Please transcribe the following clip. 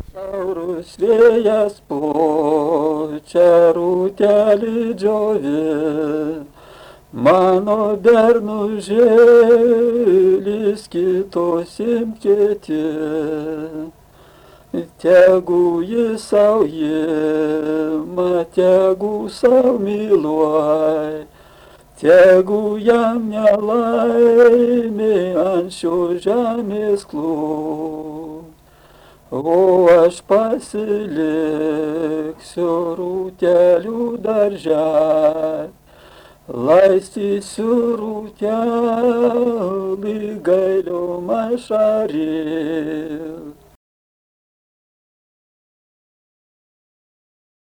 Šiaurus vėjas pučia rūtelį džiovė, mano bernužėlis kitos imkėti. Tegu jis sau ima, tegu sau myluoj, tegu jam nelaimė ant šios žemės klūp. O aš pasiliksiu rūtelių darželį, laistysiu rūtelį gailiom ašarėm.